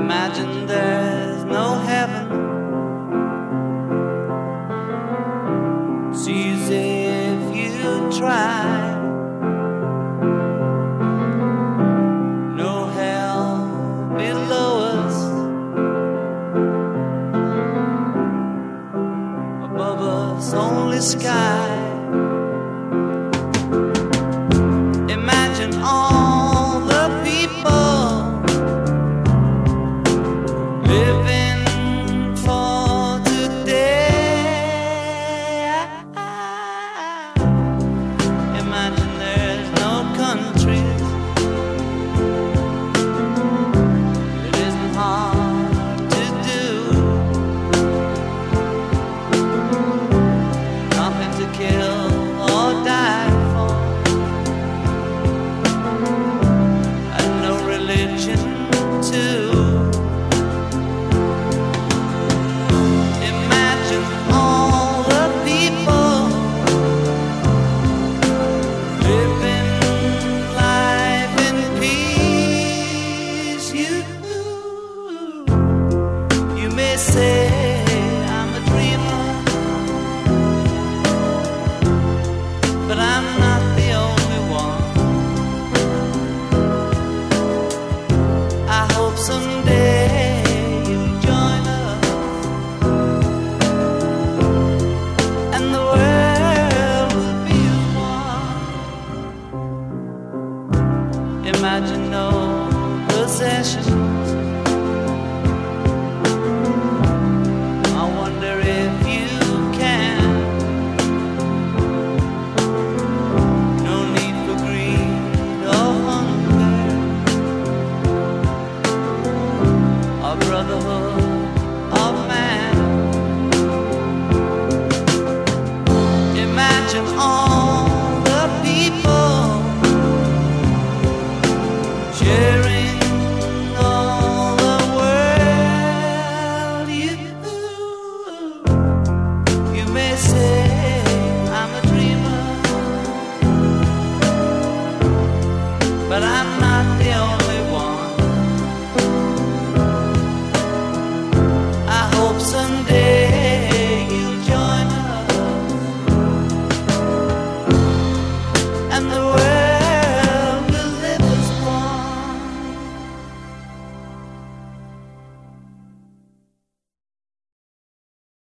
Imagine there's no heaven. It's easy if you try. No hell below us, above us only sky. Imagine all the people living for today. Imagine there's no countries. It isn't hard to do. Nothing to kill or die for, and no religion too. Imagine all the people living life in peace. You may say